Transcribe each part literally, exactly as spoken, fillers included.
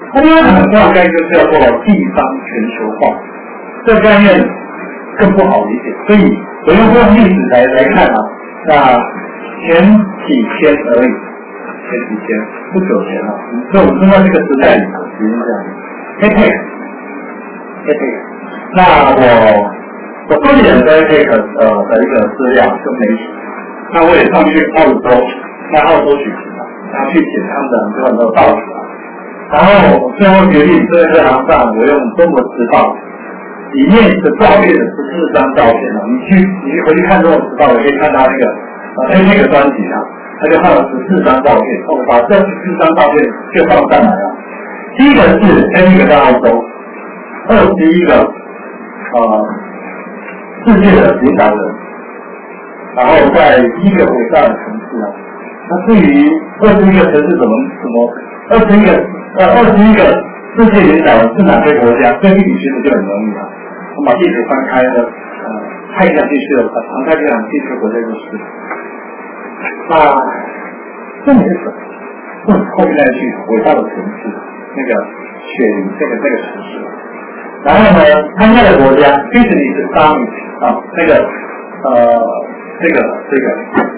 它另外很重要的概念就是叫做地方全球化，这个概念更不好理解，所以我用这种历史来来看啊，那前几天而已，前几天不久前啊，所以我们知道这个时代里头已经这样 ，A P E C，A P E C， 那我我收集了 A P E C 呃的一个资料跟媒体，那我也上去澳洲，在澳洲举行了，然后去请他们的很多很多报纸啊，然后最后决定在这行上我用中国时报。里面的照片的十四张照片啊，你去你去回去看这种时报，也可以看到那个呃 A P E C 专辑啊，他就放了十四张照片，我把这十四张照片就放上来了。第一个是 A P E C 在澳洲，二十一个呃世界的领导人，然后在一个伟大的城市啊。那至于二十一个城市怎么怎么二十一个呃二十一个世界领导人是哪些国家？这地理其实就很容易啊。我们把地图翻开了，呃，太平洋地区的环太平洋地区的国家就是。那这里是什么？这是后面那句伟大的城市，那个雪梨这个这个城市。然后呢，参加的国家，其实你是沙米啊，那个呃，这个这个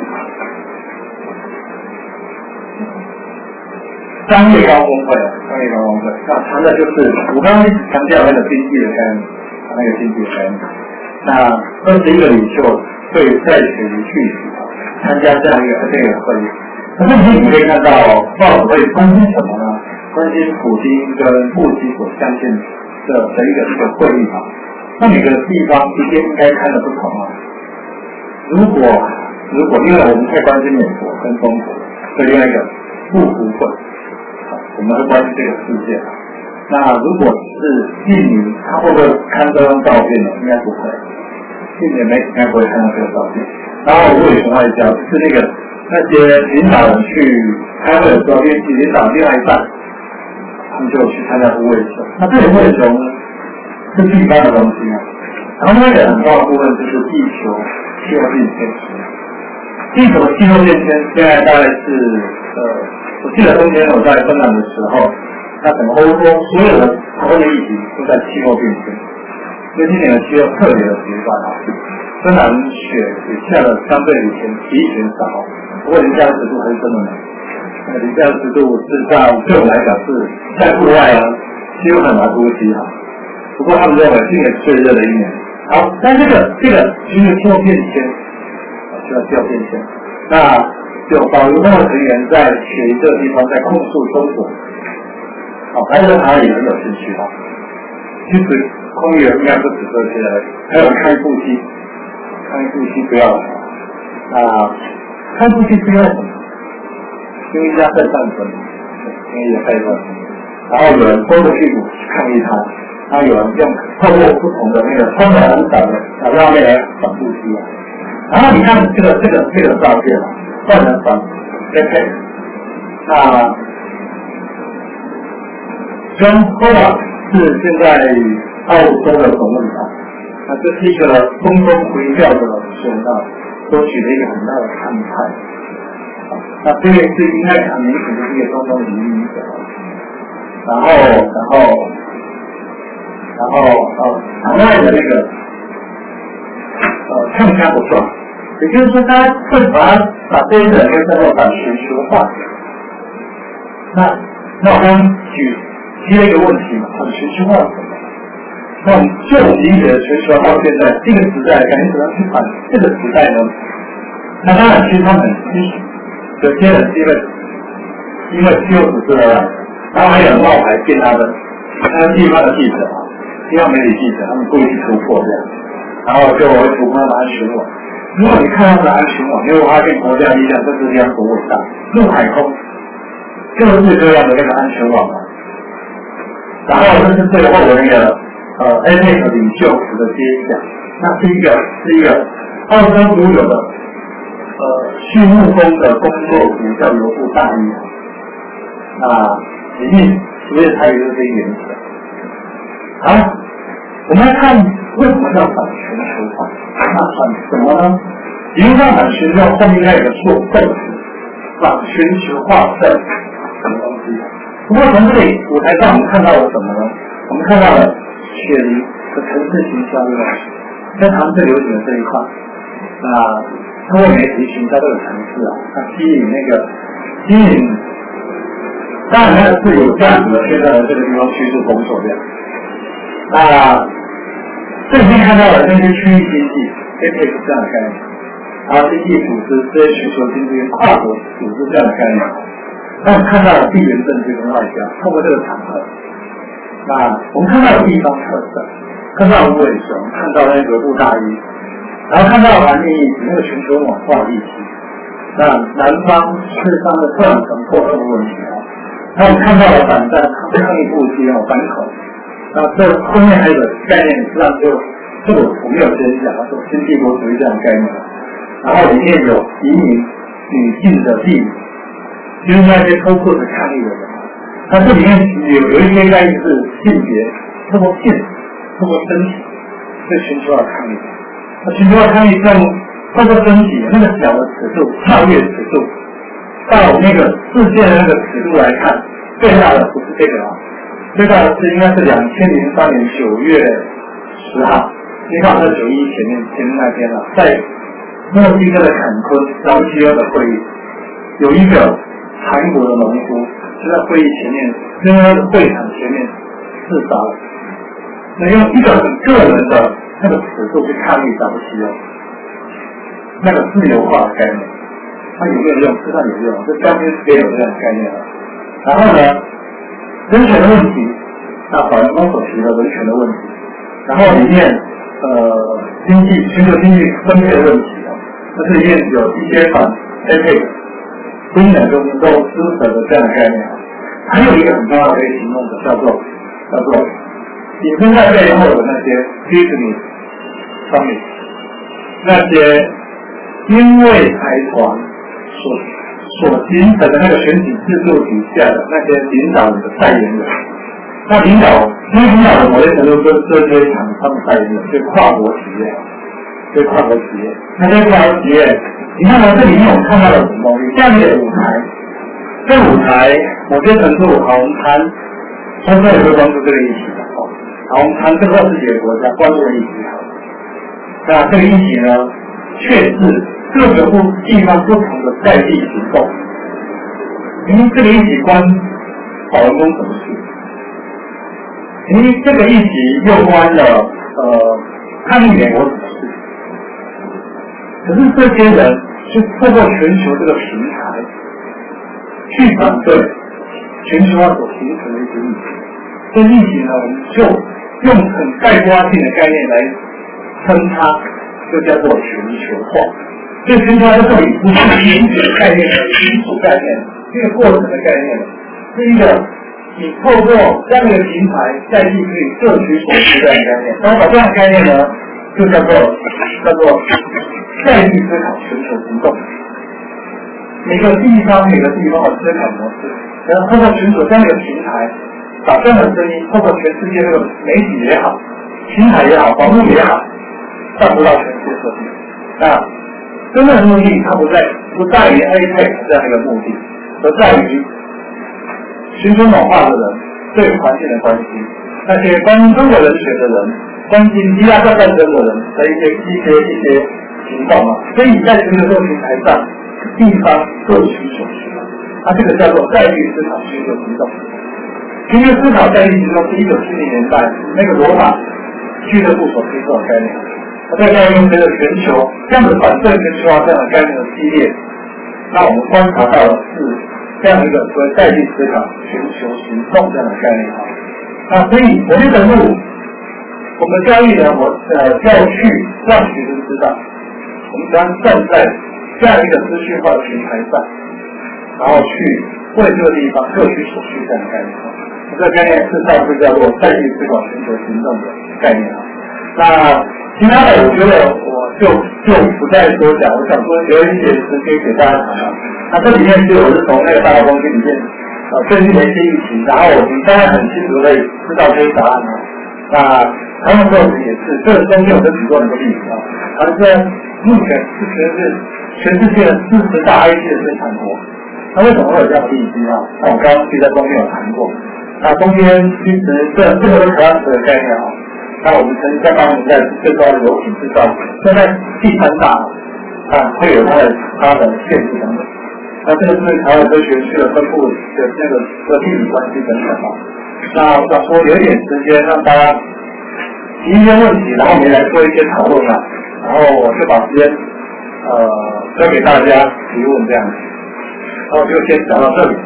商业高峰会，商业高峰会，那谈的就是我刚刚一直强调那个经济的概念，那个经济的概念。那二十一个领袖会在雪梨去参加这样一个这个会议。那这里你可以看到报纸会关心什么呢？关心普京跟布希所相信的的一个一个会议啊。那每个地方之间应该看的不同啊。如果如果因为我们太关心美国跟中国，所以另外一个不胡混。我们会关心这个世界。那如果是印尼，他会不会看这张照片呢？应该不会，印尼媒体应该不会看到这个照片。然后如果有外交，就是那个那些领导人去开会的时候，联系领导另外一半，他们就去参加无尾熊。那这个无尾熊是地方的东西啊。然后那个很重要的部分就是地球气候变迁。地球气候变迁现在大概是呃。我记得冬天我在芬兰的时候，那整个欧洲所有的讨论的议题都在气候变迁，因为今年的气候特别的极端啊，芬兰雪也下了相对以前比以前少，不过零下十度还是真的冷。那零下十度事实上对我们来讲是在户外啊，几乎很难呼吸啊。不过他们认为今年是最热的一年。好，但这个这个因为气候变迁，需要气候变迁，那。有保留那个成员在雪梨这个地方在控诉中国，好，还有他也很有兴趣啊。其实空域应该不止这些，还有开腹机，开腹机不要了啊，开腹机是因为什么？因为家在战争，因为也在战争，然后有人拖着屁股抗议他，然后有人用透过不同的那个充满舞蹈的小照片来反腹机啊。然后你看这个这个这个照片啊。换成反 A P E C， 那跟后啊是现在澳洲的总理啊，那这是一个风风回调的选啊，都取了一个很大的看派。那这个是应该很明显的一个中东移民者，然后然后然后呃场外的那个呃唱腔不错。也就是说，他会把把这些人跟叫做反全球化。那那我刚刚举提了一个问题嘛，反全球化是什么？那我们就我们理解的全球化到现在这个时代，感觉怎么样去反这个时代呢？那当然，其实他们很清楚，有些人是因为因为气候指示而来，然后还有冒牌骗他的，他地方的记者啊，地方媒体记者，他们故意去突破这样，然后就会突破他的安全网。如果你看他们的安全网，你会发现国家力量这是这样多伟大，陆海空各式各样的那个安全网啊。然后这是最后的那个呃 A P E C 领袖服的揭晓，那是一个是一个澳洲独有的呃畜牧工的工作服叫油布大衣，那里面主要它有这些颜色。好，我们来看为什么叫反全球化。那反什么呢？理论上反全球后面应该有个错动词，反全球化的什么东西？ 不过从这里舞台上我们看到了什么呢？我们看到了雪梨的城市行销的，在他们最流行的这一块，那通过媒体行销这个城市啊，它吸引那个吸引，当然它是有价值的，现在的这个地方居住工作量。那这里面看到了那些区域经济 A P E C 这样的概念，然后经济组织这些全球经济跨国组织这样的概念，那我们看到了地缘政治跟外交，透过这个场合，那我们看到了地方特色，看到了无尾熊，看到了那个布大衣，然后看到了环境议题，那个全球暖化议题，那南方四方的断层破坏问题啊，那我们看到了反战抗议不羁哦，反口。那这后面还有个概念，实际上就这个我们有先讲说新帝国主义这样的概念，然后里面有移民女性的地位，就是那些偷渡的抗议的人，那这里面有有一些概念是性别，透过性，透过身体，对全球化抗议。那全球化抗议这样透过身体那个小的尺度超越尺度，到那个世界的那个尺度来看，最大的不是这个啊。最大的是应该是两千零三年九月十号，你看在九一前面前面那天了，在墨西哥的坎昆 W T O 的会议，有一个韩国的农夫就在会议前面，就在会场前面自杀了。那用一个很个人的那个尺度去抗议 W T O， 那个自由化的概念，它有没有用？实际上有用，这将军也有这样的概念了。然后呢？人权的问题，那法轮功所提的人权的问题，然后里面呃经济全球经济分配的问题啊，这里面有一些反 A P E C 新的中都施舍的这样的概念啊，还有一个很重要的可以形容的叫做叫做隐身在背后的那些 business summit， 那些因为财团所所形成的那个选举制度底下的那些领导人的代言人，那领导因为领导人某些程度跟这些厂商的代言人，对跨国企业，对跨国企业，那些跨国企业，你看到这里面我们看到了什么东西？这样一个舞台，这个舞台某些程度，好，我们谈，充分也会关注这个议题的，好，我们谈这个二十几个国家关注的议题，好，那这个议题呢，却是各个不地方不同的在地行动，因为这个议题关法轮功什么事？因为这个议题又关了呃抗议美国什么事？可是这些人是透过全球这个平台去反对全球化所形成的一些议题。这议题呢，我们就用很概括性的概念来称它，就叫做全球化。所以全球化在这里不是民主的概念，民主概念，这个过程的概念，是一个你透过这样的一个平台，在地可以各取所需的概念。然后把这样的概念呢，就叫做叫做在地思考全球行动。每个地方每个地方的思考模式，然后透过全球这样一个平台，把这样的声音透过全世界这个媒体也好，平台也好，网络也好，散布到全世界各地。那真正的目的，它不在不在于 A P E C 这样一个目的，而在于全球暖化的人对环境的关心，那些关心中国人权的人，关心伊拉克战争的人的一些一些一些行动啊。所以在全球这个平台上，地方各取所需，它这个叫做在地思考全球行动。全球思考在地行动是一九七零年代那个罗马俱乐部所推出的概念。在这样用这个全球这样的反对全球化这样的概念的系列，那我们观察到的是这样一个所谓在地思考全球行动这样的概念。那所以我们的路，我们教育呢，我呃要去让学生知道，我们将站在这样一个资讯化的平台上，然后去为这个地方各取所需这样的概念。这个概念事实上是叫做在地思考全球行动的概念。那其他的，我觉得我就就不再多讲。我想说留一些时间给大家谈谈。那这里面是我是从那个大道东西里面呃最近的一些议题，然后我们当然很清楚的知道这些答案啊。那台湾构成也是，这中间有跟许多很多例子啊。而且目前是全是全世界的四十大 I T 的生产国， 那为什么会有这样的利基啊？那我刚刚其实在中间有谈过，那中间其实这这个是 cluster 的概念啊。那我们曾经在八零年代最高的油品制造，现在第三大啊会有它的它的限制等等。那这个是台湾科学系的分布的那个的地理关系等等啊。那我想说留一点时间让大家提一些问题，然后我们来做一些讨论啊，然后我就把时间呃交给大家提问这样子。那我就先讲到这里。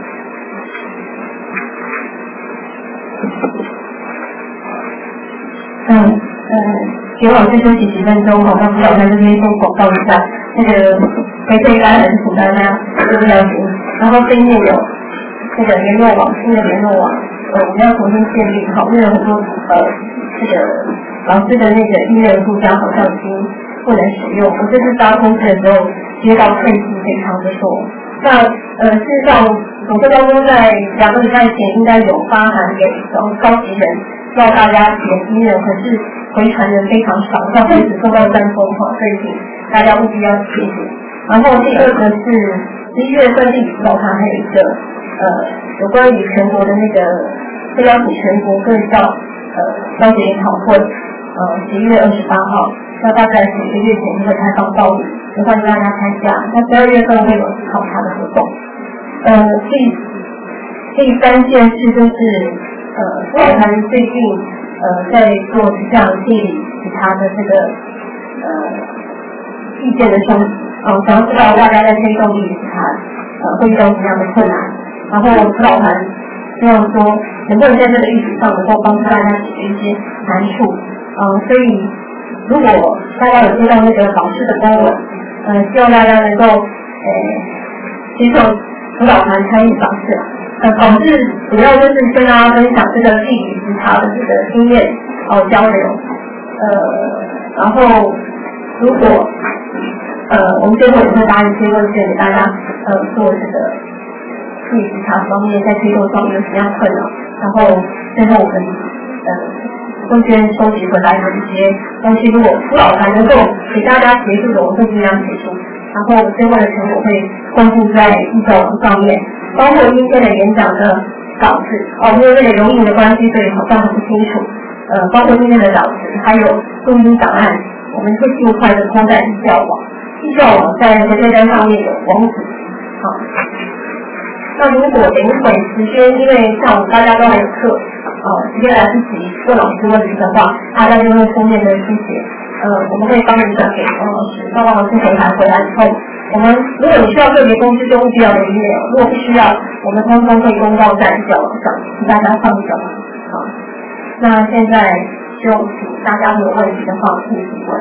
嗯呃，请老师休息几分钟哈，那辅导在这边先广告一下，那个培训单还是请大家这个要紧。然后对面有这个联络网，新的联络网，呃，我们要重新建立好，因为有很多呃这个老师的那个音乐附加好像已经不能使用。我这次搭公司的时候接到退出非常的多。那呃，事实上，总科高中在两个礼拜前应该有发函给高级人，要大家写音乐，可是回传人非常少，那会只收到三封哈，所以请大家务必要写写。然后第二个是十一月份地理辅导团还有一个呃有关于全国的那个会邀请全国各校呃高级研讨会，呃十一月二十八号，那大概几个月前就会开放报名。也欢迎大家参加。那十二月份会有考察的活动。呃，第第三件事就是呃，辅导团最近呃在做像地理其他的这个呃意见的收集，呃，想要知道大家在推动地理其他呃会遇到什么样的困难，然后辅导团希望说能不能在这个议题上能够帮助大家解决一些难处。呃，所以如果大家有接到那个老师的公文。呃，希望大家能够呃接受辅导团参与访视。呃，访视主要就是跟大家分享这个地理时差的这个经验哦交流。呃，然后如果呃我们最后也会答一些问卷给大家呃做这个地理时差方面在推动上面有什么样困扰，然后最后我们呃。问卷收集回来的一些东西，如果辅导团能够给大家协助的，我会尽量协助。然后最后的成果会公布在易教网上面，包括今天的演讲的稿子哦，因为这个容易的关系，所以好像很不清楚。呃，包括今天的稿子，还有录音档案，我们会尽快的通在易教网。易教网在回馈单上面有网址。好，那如果等一会时间，因为上午大家都还有课。呃，直接来自己问老师问题的话，大家就会书面的书写。呃，我们会帮你转给王老师，那王老师回函回来以后，我们如果你需要个别通知，就务必要留 email； 如果不需要，我们通通会公告在教网上，请大家放手。好，那现在就请大家有问题的话，可以提问。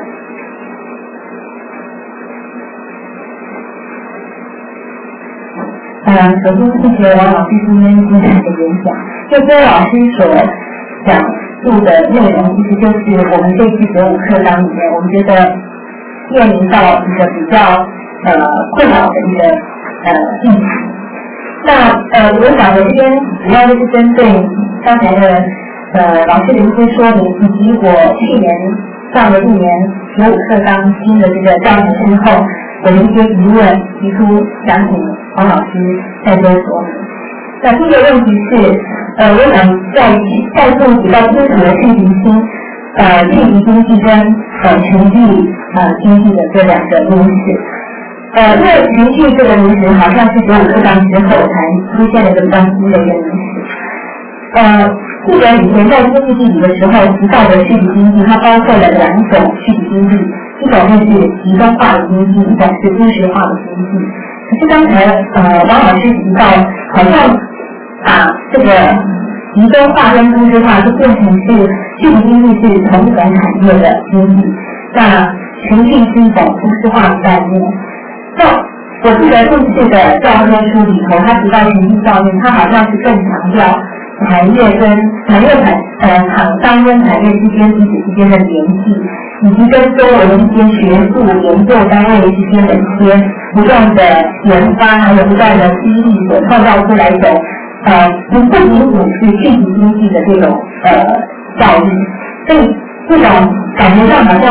呃，首先谢谢王老师今天精彩的演讲。就跟老师所讲述的内容，其实就是我们这期九五课纲里面，我们觉得面临到一个比较呃困扰的一个呃议题。那呃，我想我这边主要就是针对刚才的呃老师的一些说明，以及我去年上了一年九五课纲新的这个教程之后，我的一些疑问提出，想请黄老师再多说明。那第一个问题是，呃，我想再再次比较清楚的去厘清，呃，地理经济跟呃群聚呃经济的这两个因式。呃，因为群聚这个名词好像是九五课纲之后才出现了一个比较新的一个名词。呃，记得以前在经济地理的时候提到的具体经济，它包括了两种具体经济，一种就是集中化的经济，一种是都市化的经济。可是刚才呃王老师提到，好像把这个集中化跟都市化就变成是具体经济是同一种产业的经济，那群聚是一种都市化的概念。那我记得这次的教科书里头，他提到群聚教育，他好像是更强调产业跟产业产呃厂商跟产业之间彼此之间的联系，以及跟周围的一些学术研究单位之间的一些不断的研发，还有不断的激励所创造出来一种呃不不仅仅是具体经济的这种呃教育，所以这种感觉上好像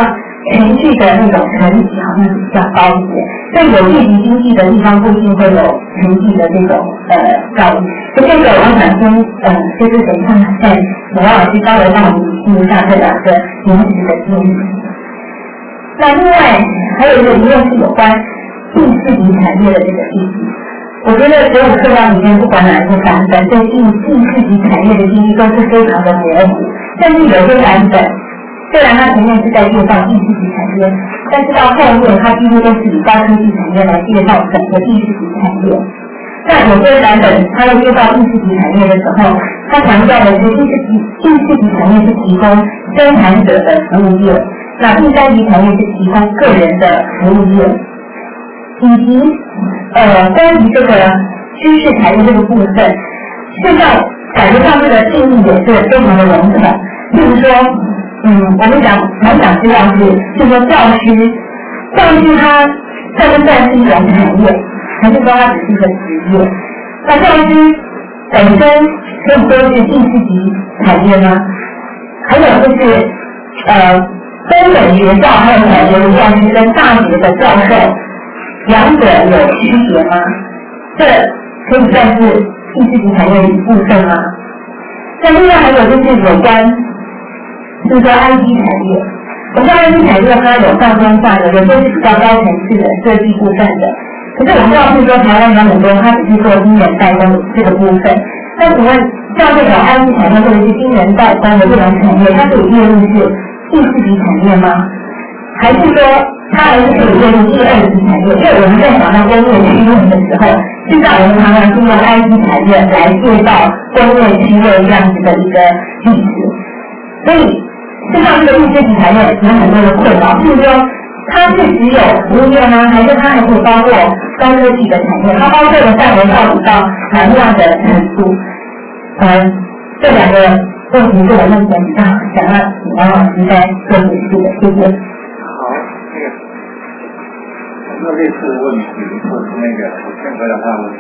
情绪的那种层级好像是比较高一点，所以有利于经济的地方不一定会有情绪的这种呃教育。所以这个我想先呃就是等一下在罗老师稍微帮我们记一下这两个名词的定义。那另外还有一个疑问是有关第四级产业的这个意义。我觉得所有课纲里面不管哪一个版本，对第第四级产业的定义都是非常的模糊，甚至有些版本虽然它前面是在介绍第四级产业，但是到后面它几乎都是以高科技产业来介绍整个第四级产业。那有些版本它在介绍第四级产业的时候，它强调的是第四级第四级产业是提供生产者的服务业，那第三级产业是提供个人的服务业，以及呃关于这个趋势产业这个部分，现在感觉上这个定义也是非常的笼统。譬如说，嗯，我们讲蛮想知道是，就是说教师，教师他算不算是一种产业，还是说它只是一个职业？那教师本身可以说是第四级产业吗？还有就是呃，中等学校还有小学的教师跟大学的教授，两者有区别吗？这可以算是第四级产业的一部分吗？那另外还有就是有关，就是说 I T 产业，我们知道 I T 产业它有上中下的，有些是比较高层次的设计部分的。可是我们知道，是说台湾有很多，它只是做晶圆代工这个部分。那请问，像这种 I T 产业或者是晶圆代工的这种产业，它可以列入是第四级产业吗？还是说它还是可以列入第二级产业？因为我们在讲到工业区域的时候，现在我们常常是用 I T 产业来介绍工业区域这样子的一个例子，所以现在这个第四级产业有很多的困扰，譬如说它是只有服务业吗？还是它还可以包括高科技的产业？它包括的范围到底到哪样的程度？嗯，这两个问题是我目前比较想要请王老师再做解释的，谢谢。 好，那个有没有类似的问题，或者是那个我先回答他的问题。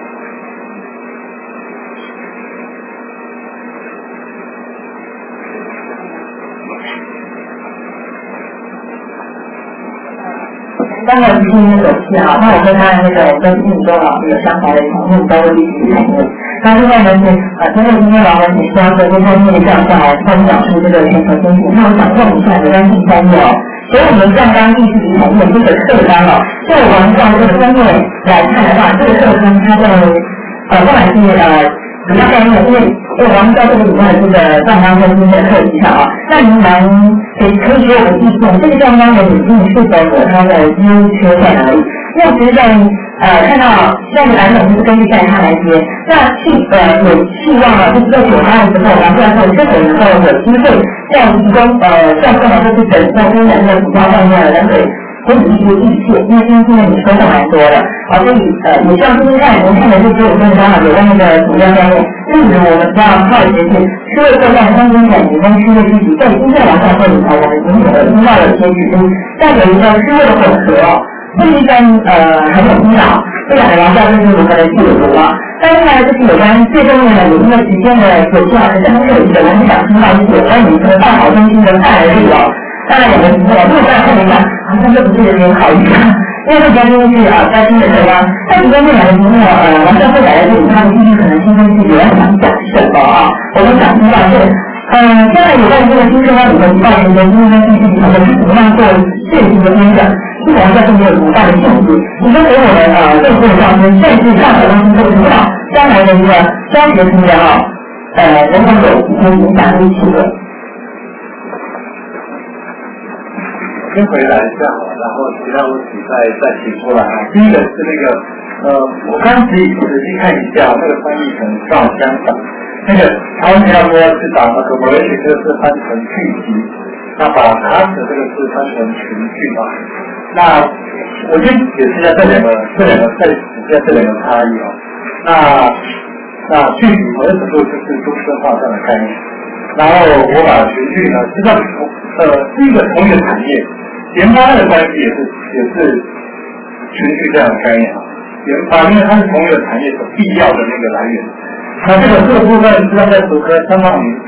刚才今天有事啊，那我跟他那个跟印周老师有相同的程度都会一起讨论。那另外呢是呃，因为今天老师也是要跟这方面的教授来分享出这个全球经济，那我想问一下有关第三个哦，所以我们刚刚第四级产业这个课纲哦，就我们从这个分类来看的话，这个课纲它在呃不管是呃比较概念，因为因为我们知道这个里面的这个状纲跟今天的课题上啊，那您能可以可以给我们意见，这个状纲的语境是否有它的优缺在哪里？因为其实在呃看到现在的版本就是根据在它来接，那希呃有希望啊，就是在九八的时候，然后然后是否能够有机会这样提供呃教授呢，就是整个跟人的比较概念能给给你一些意见，因为今天你说的蛮多的，啊，所以呃也希望今天看您看的是只有跟刚好有关那个主要概念，例如我们知道靠的是社会作战、空间感觉跟社会积极，在今天晚上会里头，我们已经有听到了一些指出，再有一个社会的混合哦。这一跟呃很有听到，这两个疗效就是如何的解读啊。但另外就是有关最重要的，有一个时间的有效的跟设计的，我们想听到就是有关于这个大考中心的范围哦。当然两个情况，如果大家看一下，好像这不是有点考虑啊，因为这边就是啊在新的这个，但是跟这两个情况呃，王教授来的这里，他们毕竟可能新生是有人想讲什么啊？我们想听到是。呃，现在有关于这个新生活里头提到的一个新生第四级产业是怎么样做设计的分享？是我们在这里有多大的兴趣？你说给我们呃对这个教师，甚至上海东西都知道将来的一个教学成员啊，呃，能够有一些影响力气的。 先回答一下好了，然后其他问题再再提出来啊。第一个是那个呃，我刚仔细仔细看一下，那个翻译可能刚好相反。那个他们要说是把那个 collaboration 这个字翻成聚集，那把 cluster 这个字翻成群聚啊。那我先解释一下这两个这两个再解释一下这两个差异啊。那那聚集某种程度就是多元化这样的概念。然后我把群聚呢，知道呃是一个同一个产业，研发的关系也是也是群聚这样的概念啊。研发因为它是同一个产业所必要的那个来源。那这个这个部分实际上在读科相当明显，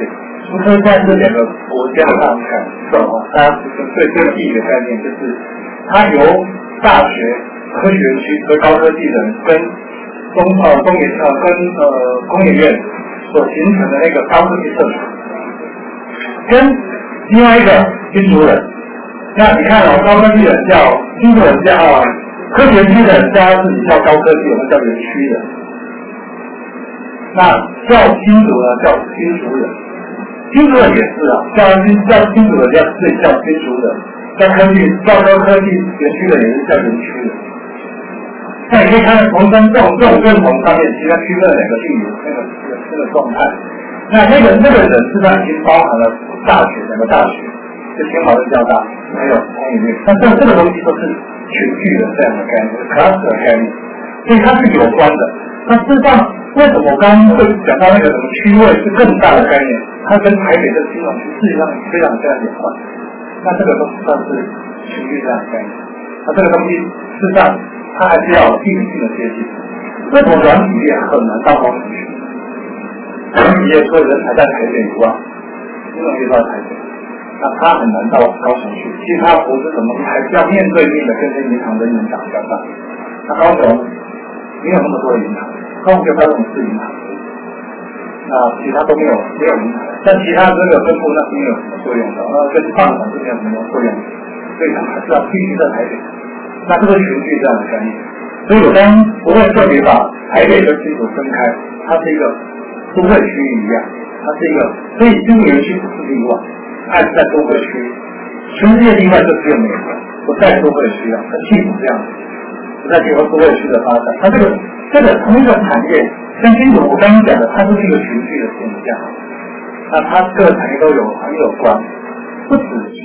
福科在这两个国家上感受啊，大家对这个地理的概念就是，它由大学、科学区和高科技人跟工呃工业呃跟呃工业院所形成的那个高科技社群，跟另外一个新竹人，那你看哦，高科技人叫新竹人叫啊，科学区的人叫自己叫高科技，我们叫园区的。那叫新竹呢，叫新竹人，新竹人也是啊，叫新叫新竹人叫自己叫新竹人，叫科技叫高科技园区的也是叫园区的。那你可以看到从跟这种这种认同上面，其实它区分了两个地理那个那个状态。那那个那个人实际上已经包含了大学两个大学，就清华的交大，还有工业院。那这这个东西都是群聚的这样的概念 ，class 的概念，所以它是有关的。那事实上，为什么我刚刚会讲到那个什么区位是更大的概念？它跟台北的金融区事实上非常非常有关。那这个都算是群聚这样的概念。那这个东西事实上它还是要有地理性的接近。为什么软体业很难到高雄去？软体业除了人才在台北以外，金融业到台北，那它很难到高雄去。其他投资什么还是要面对面的跟这银行的人打交道。那高雄没有那么多的银行，高雄就高雄市银行，那其他都没有没有银行，但其他这个分布那是没有什么作用的，那跟放款是没有什么作用的，所以它还是要必须在台北。那这个群聚这样的概念，所以我刚不会特别把台北跟新竹分开，它是一个都会区域一样，它是一个，所以新竹园区不是例外，它是在都会区，全世界例外就只有美国不在都会区啊，很幸福这样子。在结合都会区的发展，它这个这个同一个产业，跟新竹我刚刚讲的，它就是一个群聚的现象。那它各个产业都有很有关，不只是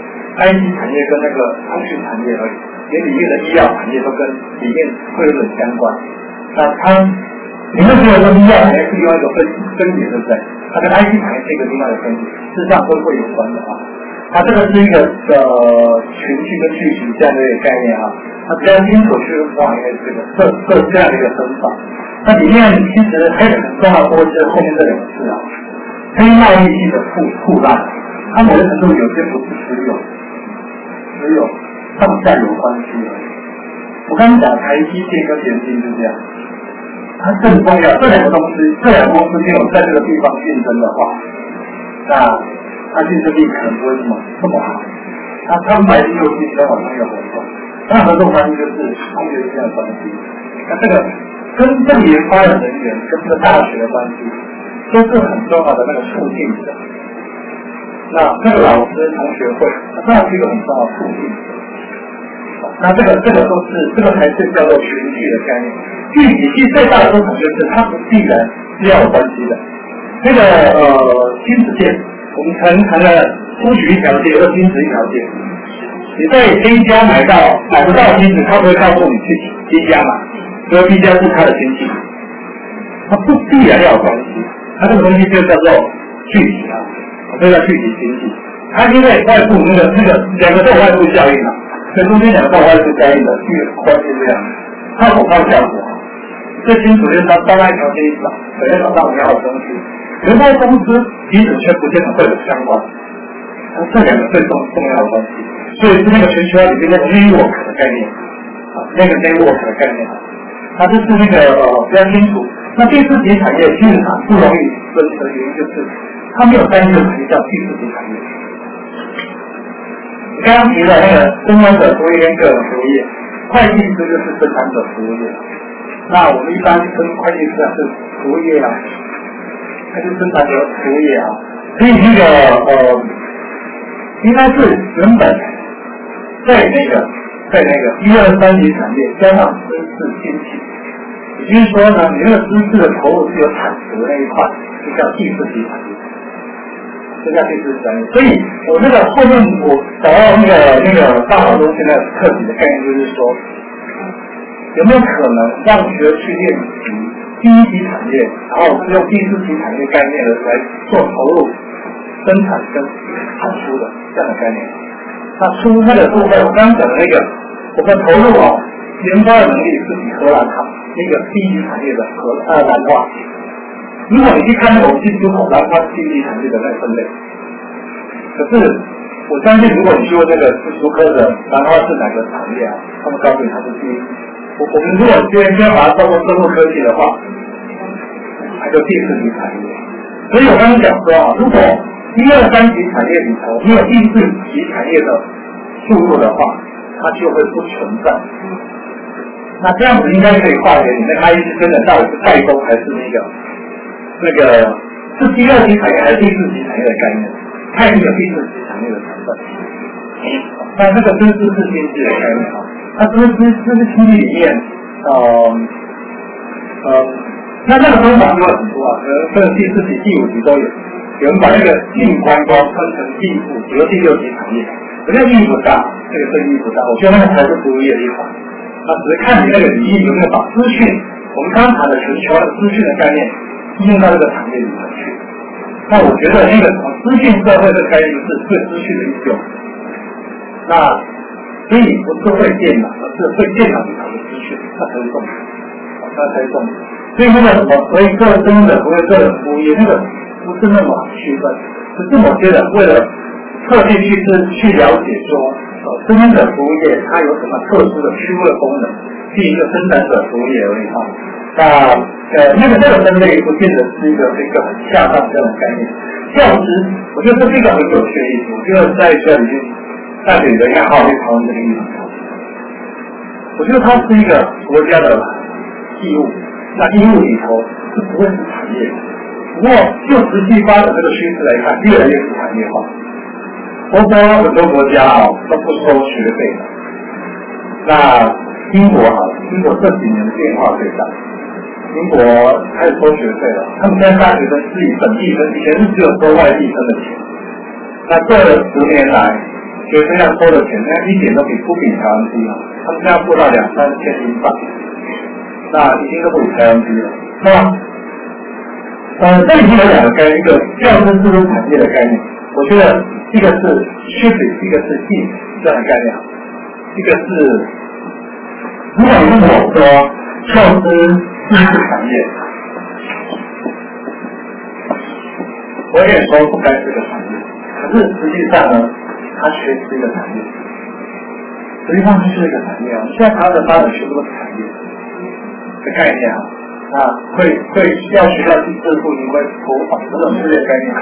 I T 产业跟那个通讯产业而已，连里面的医药产业都跟里面会有点相关。那它你们觉得说医药产业是另外一个分分别，对不对？它跟 I T 产业是一个另外的分别，事实上都会有关的啊。它这个是一个呃群聚跟聚集这样的一个概念啊。它比较清楚去画一个这个这这这样的一个分法。那里面其实还有很重要的就是后面这两个字啊，非贸易性的互互赖，它某些程度有些不是只有只有上下有关系而已。我刚刚讲台积电跟联晶是这样，它更重要。这两个公司，这两个公司没有在这个地方竞争的话，那它竞争力可能不会这么这么好。它他们买进游戏跟网上有合作。那合作关系就是同学之间的关系，那这个跟这里研发的人员跟这个大学的关系，都是很重要的那个促进者。那那个老师同学会，那是一个很重要的促进者。那这个这个都是这个才是叫做群聚的概念。聚集其实最大的不同就是它不必然是要有关系的。那个呃亲子线，我们曾谈了出局一条街或亲子一条街。你在 A 家买到买不到亲子，他不会告诉你去 B 家买，因为 B 家是他的亲戚，他不必然要有关系，他这个东西就叫做聚集啊，这叫聚集经济。他因为外部那个那个两个都有外部效应啊，所以中间两个都有外部效应的，这个关系这样，靠口靠效果。最清楚就是他到那一条街一找，可能找到你要的东西，可是那公司彼此却不见得会有相关，这两个最重重要的关系。所以是那个全球里面的 network 的概念，啊，那个 network 的概念，它就是那个呃比较清楚。那第四级产业基本上不容易分的原因就是，它没有单一的产业叫第四级产业。刚刚提到那个生产者服务业跟个人服务业，会计师就是生产者服务业。那我们一般跟会计师啊是服务业啊，还是生产者服务业啊？所以那个呃，应该是原本。在那个，在那个一二三级产业加上知识经济，也就是说呢，你那个知识的投入是有产值的那一块，就叫第四级产业，这叫第四级产业。所以我那个后面我找到那个那个大华中现在课题的概念，就是说，有没有可能让学去练习第一级产业，然后用第四级产业概念的来做投入、生产跟产出的这样的概念？那出那个部分，我刚刚讲的那个，我们投入哦，研发的能力是比荷兰好，那个第一产业的荷呃蓝化， 如果你去看那个我们进出口，然后它是经济产业的那个分类，可是我相信，如果你去问那个竹科的兰花是哪个产业啊，他们告诉你它是第一。我我们如果今天先把它当作生物科技的话，它就第四级产业。所以我刚刚讲说啊，如果一二三级产业里头没有第四级产业的注入的话，它就会不存在。那这样子应该可以化解你那个 I C 真的到底是代工还是那个那个是第二级产业还是第四级产业的概念？它已经有第四级产业的成分。那那个知识是经济的概念啊，那知识知识经济里面，呃呃，那那个分法就会很多啊，可能分第四级、第五级都有。有人把那个进观光分成第五级和第六级产业，可是意义不大，这个生意不大。我觉得那个才是服务业的一环。那只是看你那个领域有没有把资讯，我们刚谈的全球的资讯的概念应用到这个产业里面去。那我觉得那个资讯社会的概念就是对资讯的应用。那所以不是会电脑，而是会电脑里头的资讯，那才是重点，那才是重点。所以那个什么，所以个人的不会个人服务业那个不是那么区分，只是我觉得为了特地去去了解说。生产者服务业它有什么特殊的区分的功能？是一个生产者服务业而已啊。那呃那个这个分类不见得是一个一个很恰当这样的概念。教师，我觉得这是一个很有趣的意思。我觉得在这里面，大学应该好好去讨论这个意思。我觉得它是一个国家的义务，那义务里头是不会是产业的。不过就实际发展这个趋势来看，越来越是产业化。欧洲很多国家哦都不收学费的，那英国好，英国这几年的变化最大，英国开始收学费了，他们现在大学生自己本地生，以前是只有收外地生的钱，那这十年来学生要收的钱，那一点都比不比台湾低了，他们现在付到两三千英镑，那已经都不比台湾低了，那么呃这里面有两个概念，一个教师自主产业的概念，我觉得一个是shipping，一个是 heat 这样的概念，一个是如果你问我说教师知识产业，我也说不该是个产业，可是实际上呢，它却是一个产业，实际上它是一个产业啊。现在它的发展全部都是产业的概念啊。啊，会会要学校去支付，你会投放这种这些概念。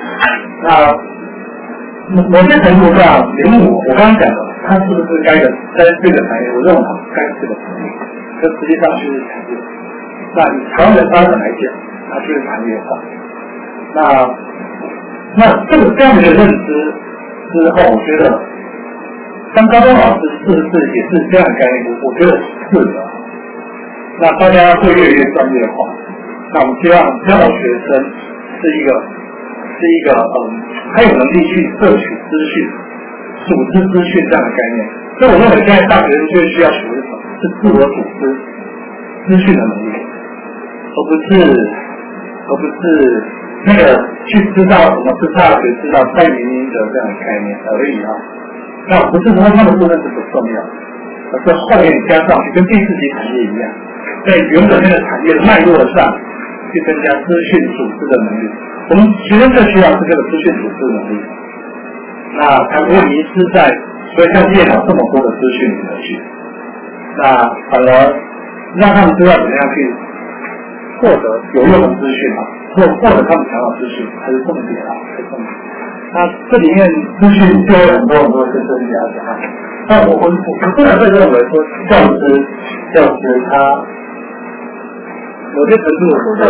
那某些程度上，零五我刚刚讲的，它是不是该的该这个产业？我认为它该这个产业，这实际上就是产业。那以长远发展来讲，它就是产业化。那那这个这样的一个认知之后，我觉得当高中老师是不是也是这样的概念？我觉得是的。那大家会越来越专业化，那我们希望教学生是一个是一个嗯，他有能力去摄取资讯、组织资讯这样的概念。所以我认为现在大学生最需要学的是什么？是自我组织资讯的能力，而不是而不是那个去知道什么是大学、知道蔡明英的这样的概念而已啊。那不是说他们部分是不重要，而是后面加上去跟第四级产业一样。在原本那个产业的脉络上，去增加资讯组织的能力。我们学生最需要是这个资讯组织能力，那才不会迷失在所以像电脑这么多的资讯里面去。那反而让他们知道怎么样去获得有用的资讯啊，或获得他们想要的资讯，才是重点啊，才是重点。那这里面资讯就有很多很多是增加的啊。那我我我个人会认为说，教师教师他。有些程度的，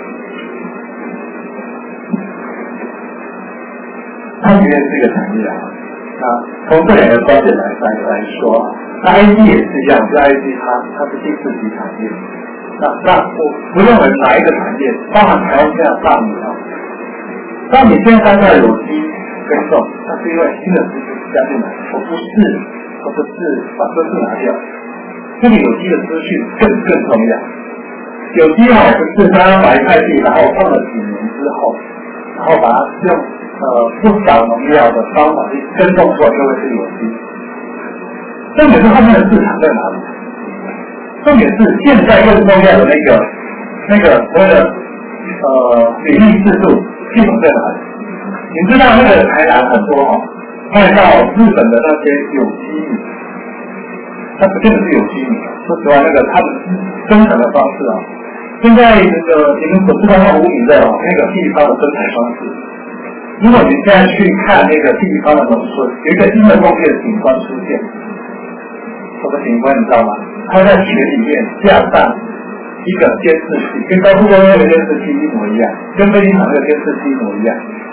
它里面是一个产业啊。啊，从这两个观点来来来说，那 I T 也是一样，就 I T 它它是第四级产业。那那我不认为哪一个产业，包含台湾现在大米啊，大米现在大概有机耕种，那是因为新的资讯加进来，而不是而不是把这次拿掉。这个有机的资讯更更重要。有机好不是大家把一块地，然后放了几年之后，然后把它用呃不少农药的方法去耕种出来，就会是有机。重点是后面的市场在哪里？重点是现在更重要的那个那个所谓的呃比例制度系统在哪里？你知道那个台南很多哦，卖到日本的那些有机米，它不见得是有机米，说实话，那个他们生产的方式啊，现在那个你们所知道那无名的哦，那个地方的生产方式。如果你现在去看那个地方的农村，有一个新的工业景观出现，什么景观你知道吗？它在田里面架上一个监视器，跟高速公路的监视器一模一样，跟飞机场的监视器一模一样。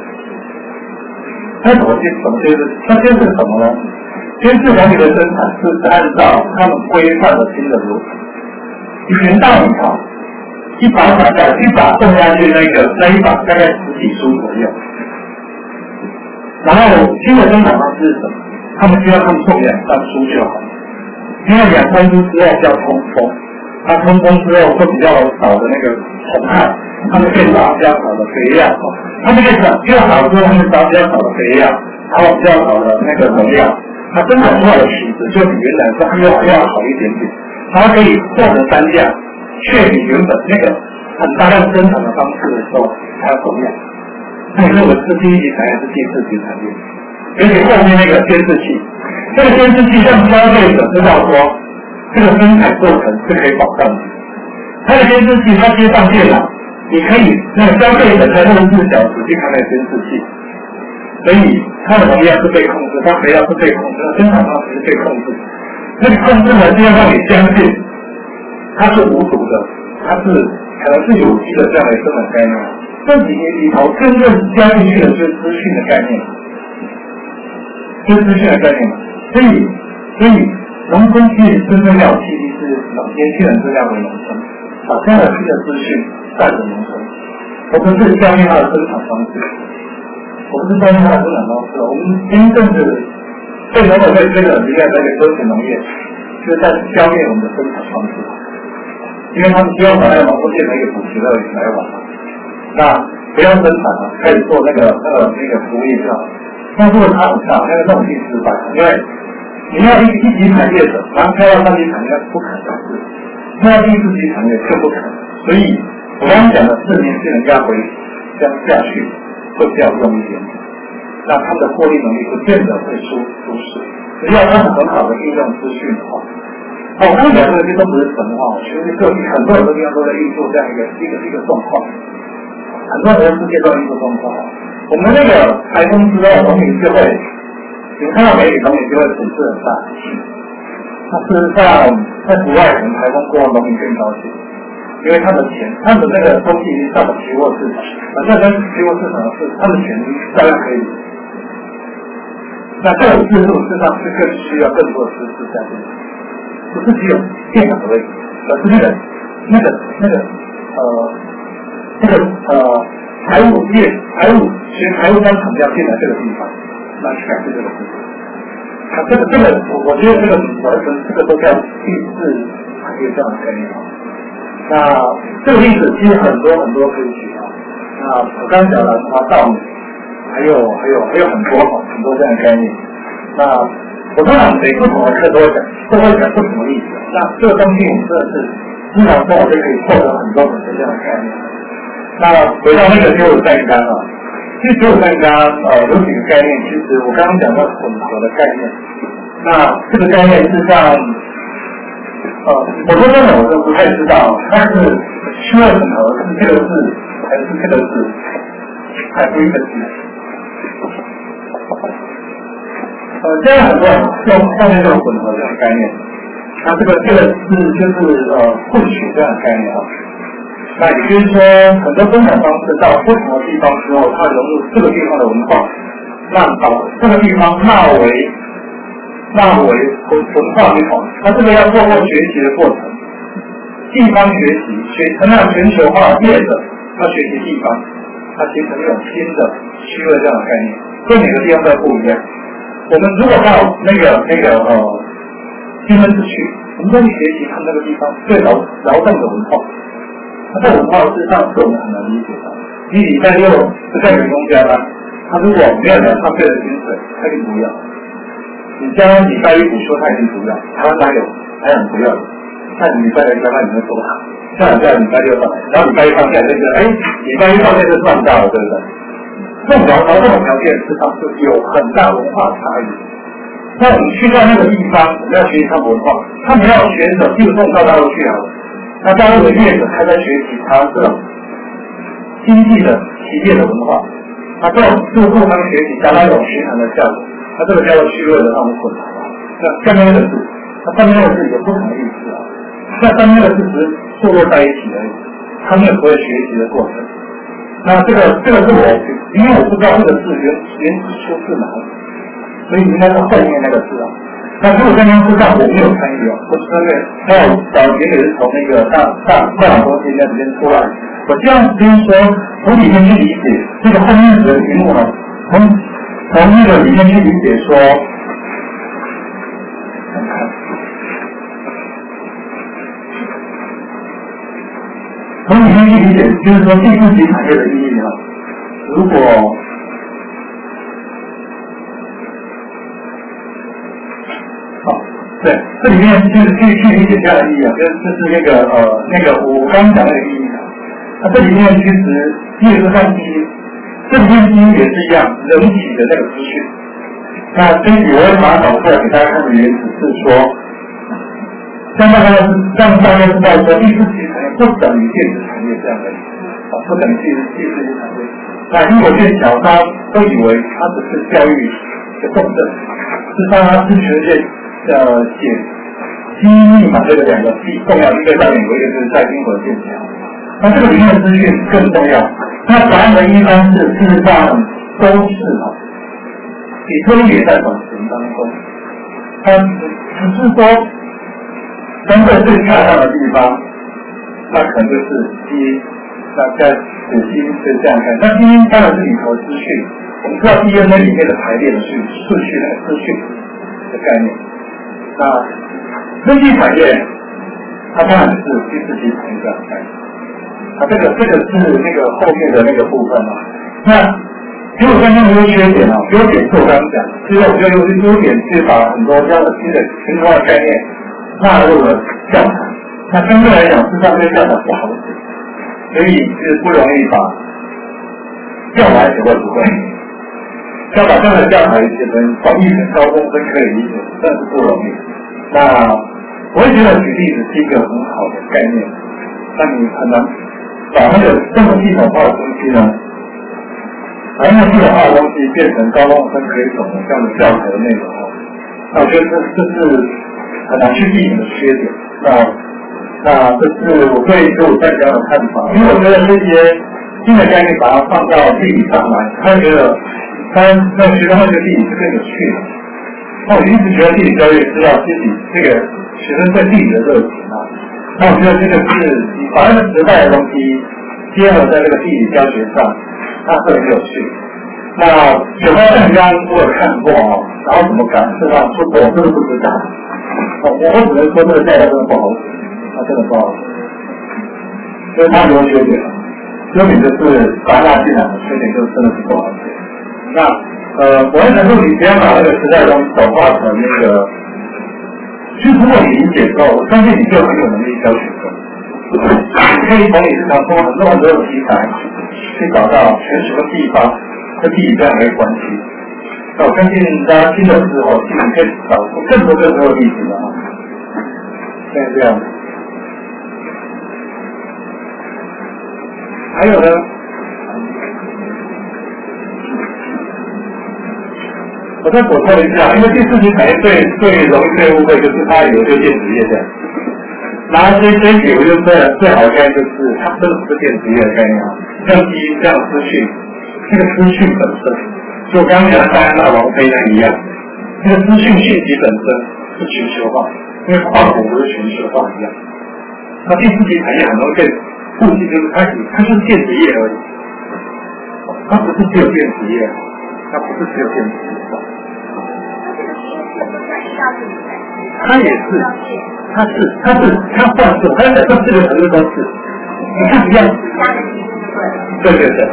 它怎么监怎么监视？它监视什么呢？监视产品的生产是按照他们规范的新的流程，以前稻米啊，一把把下一把种下去，那个那一把大概十几株左右。然后新的生产方式是什么？他们需要他们种两三株就好，因为两三株之后要通风，它通风之后会比较少的那个虫害，他们可以打比较少的肥料，他们可以打比较少之后，他们打比较少的肥料，然后比较少的那个农药，它生产出来的品质就比原来说还要要好一点点，它可以获得单价，却比原本那个很大量生产的方式的时候还要重要。那你认为是第一级产业还是第四级产业？而且后面那个监视器，这个监视器让消费者知道说，这个生产过程是可以保障的。它的监视器它接上电脑，你可以那个消费者在二十四小时去看那个监视器，所以它的农药是被控制，它肥料是被控制，它生产方式是被控制。那个控制呢，是要让你相信它是无毒的，它是可能是有机的这样的生产概念。这几年里头真正加进去的就是资讯的概念，就是资讯的概念。所以，所以农村其实真正要的契机是老年轻人是要回农村，把这样的新的资讯带回农村，而不是教育他的生产方式。我不是教育他的生产方式，我们真正的对农委会这个离开这个科学农业，就是在教育我们的生产方式，因为他们希望把那个农村变成一个主题乐园来玩。那不要生产了，开始做那个那个那个服务业就好。但是他很大，那个弄定失败，因为你要一一级产业者，然后开到三级产业不可能的事，开到第四级产业更不可能。所以我刚刚讲的四年轻人家回这样下去会比较容易一点，那他们的获利能力不见得会出出事。只要他们很好的运用资讯的话，哦，我刚刚讲这个地方不是神话，其实各地很多很多地方都在运作这样一个一个一个状况。很多人世界都有一个状况，我们那个台风之后，农民就会，你看到媒体农民就会损失很大。那事实上，在国外可能台风过后，农民更高兴，因为他的钱，他们那个东西已经上了期货市场，反正跟期货市场的事，他们钱照样可以。那这种制度事实上是更需要更多的知识在这里，不是只有电脑而已，而是那个那个那个呃。这个呃财务业、财务学财务商厂要进来这个地方，那去改变这个事情。啊，这个这个，我觉得这个我的这个都叫第四产业这样的概念啊。那这个例子其实很多很多可以举啊。那我刚刚讲了什么稻米，还有还有还有很多很多这样的概念。那我通常每不同的课都会讲，都会讲不同的例子。那这个东西我们真的是日常生活就可以获得很多很多这样的概念。那回到那个九五三纲啊，其实九五三纲呃有几个概念，其实我刚刚讲到混合的概念。那这个概念事实上，呃，我说真的我都不太知道，但是区位混合是这个字还是这个字，还是一个字？呃，现在很多人用用那种混合这种概念，那这个这个字就是呃混取这样的概念啊。那也就是说，很多生产方式到不同的地方之后，它融入这个地方的文化，那把这个地方纳为纳为文文化系统。它这个要透过学习的过程，地方学习学那全球化业者，他学习地方，它形成一种新的区位这样的概念，对每个地方都不一样。我们如果到那个那个呃金门市区，我们都去学习他们那个地方最劳劳动的文化。他在文化事实上是我们很难理解的。你礼拜六不在员工加班，他如果没有两上倍的薪水，他一定不要。你加班礼拜一补休，他一定不要。台湾哪有？还很不要的。 看礼拜一、礼拜二你们做好，下礼拜礼拜六上来，然后礼拜一放假就是，哎，礼拜一放假就赚到了，对不对？这种条这种条件实际上是有很大文化差异。那我们去到那个地方，我们要学习他们文化，他们要学什么？比如说我们到大陆去好了，那大陆的业者还在学习他这种经济的企业的文化，他这种自互相学习，达到一种循环的效果。他这个叫做趣味的让我们混淆。那下面那个字，它上面那个字有不同的意思啊。那上面那个字只是坐落在一起而已，他们也不会学习的过程。那这个这个是我，因为我不知道这个字原原始出自哪里，所以应该是后面那个字啊。那如果刚刚知道我没有参与哦，我是那个还有早年也是从那个大大大朗东西那里面出来，我这样跟说从里面去理解这个后面的题目呢，从从那个里面去理解说，从里面去理解，就是说第四级产业的意义啊。如果对，这里面就是去去理解这样的意义啊，就是就是那个呃那个我刚刚讲那个意义啊。那这里面其实第二个看基因，这里面基因也是一样，人体的那个资讯。那这里我会把它导出来给大家看的原因是说，让大家让大家知道说第四级产业不等于电子产业这样的意思啊，不等于第四第四级产业。那如果变小，大家都以为它只是教育的重镇，是让它是全世界。呃，解机密码这个两个重要，一个在美国，一个是在英国的剑桥。那这个里面的资讯更重要。那答案的一般是事实上都是啊，比特币也在转型当中。它只是说相对最漂亮的地方，那可能就是基因。那在解基因是这样看，那基因当然是里头资讯。我们知道 D N A 里面的排列的顺顺序的资讯的概念。那科技产业，它当然是第四级产业这样概念。它这个这个是那个后面的那个部分嘛。那其实我刚刚没有缺点啊，优点是我刚刚讲，其实我觉得优优点是把很多这样的新的新化的概念纳入了教材。那相对来讲，事实上这个教材不好写，所以是不容易把教材写会不会。要把这样的教材写成从一层高中生可以理解，真的是不容易。那我会觉得举例子是一个很好的概念，那你很难把那个这么系统化的东西呢，把那么系统化的东西变成高中生可以懂的这样的教材的内容哦。那我觉得这这是很难去避免的缺点。那那这是我对九五三这样的看法，因为我觉得这些新的概念把它放到地理上来，他觉得。他那学到那个地理是更有趣的。那我一直觉得地理教育知道自己这个学生对地理的热情啊。那我觉得这个是你把那个时代的东西结合在这个地理教学上，那会很有趣。那有没有像你刚刚我有看过哦，然后怎么感受到出国，我真的不知道。我我只能说这个教材真的不好写，它真的不好写。所以它有缺点，优点就是把它进来，缺点就是真的是不好写。那呃，我会程度你不要把那个时代的东西转化成那个，其实如果你理解之后，我相信你就很有能力教学生。你可以从你日常中很多很多的题材去找到全什么地方和地理这样的关系。那我相信大家听了之后，其实可以找出更多更多的例子了啊。现在这样，还有呢？我再补充一下，因为第四级产业最最容易被误会就是它有一个电子业这样，拿这这一点我觉得最好的概念就是它真的是电子业的概念啊，像基因这样的资讯，这个资讯本身，就我刚刚讲的戴安娜王妃那一样，这个资讯讯息本身是全球化，因为跨国都是全球化一样。那第四级产业很容易被误解，就是它它是电子业而已，它不是只有电子业，它不是只有电子业。他也是，他是，他是，他换数，他在这四个程度都是，你看一样。对对对。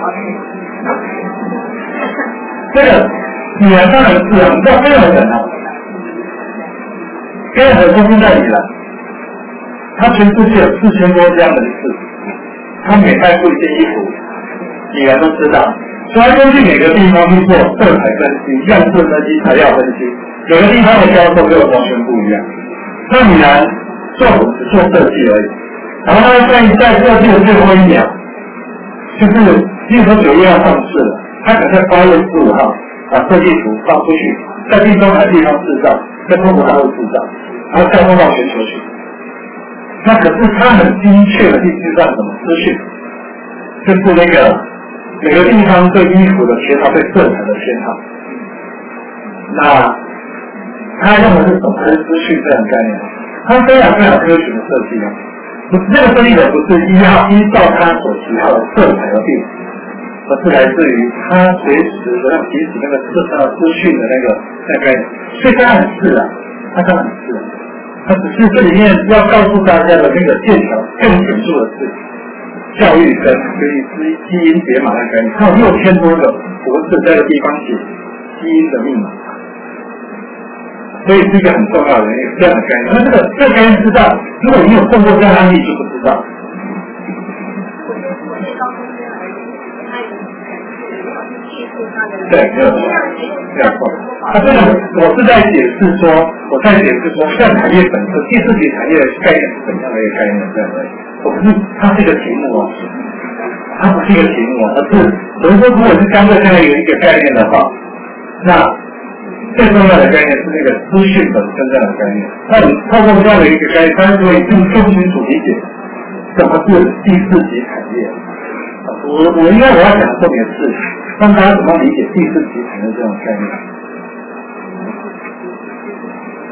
这个语言上的是啊，你知道非常人啊，非常人都是在你了。 它全世界有四千多家门市，它每卖出一件衣服，你们都知道。所以根据每个地方去做色彩分析、样式分析、材料分析，每个地方的销售就完全不一样。那你来做只做设计而已，然后呢，在在设计的最后一秒，就是比如说九月要上市了，他可能在八月十五号把设计图放出去，在地中海地方制造，在中国大陆制造，然后再送到全球去。那可是他很精确的去计算什么资讯，就是那个每个地方对衣服的偏好、对色彩的偏好。那他用的是总和资讯这种概念，他非常非常科学的设计啊。不是这个设计的不是依照依照他所喜好的色彩而定，而是来自于他随时的让彼此那个制造资讯的那个那个概念。所以他很自然，他当然很自然。它只是这里面要告诉大家的那个剑桥更显著的是教育跟所以基因解码的概念，它有六千多个博士在这个地方写基因的密码，所以是一个很重要的一个这样的概念。那这个这个概念知道，如果你有碰过这样的案例就不知道。对，没有错，没有错。啊，这个我是在解释说，我在解释说，像产业本身第四级产业的概念是怎样的一个概念？这样的，我不是它是一个题目哦，它不是一个题目哦，而是我们说，如果是干脆这样有一个概念的话，那最重要的概念是那个资讯本身这样的概念。那你透过这样的一个概念，它就可以更更清楚理解什么是第四级产业。我我应该我要讲的重点是让大家怎么理解第四级产业这种概念。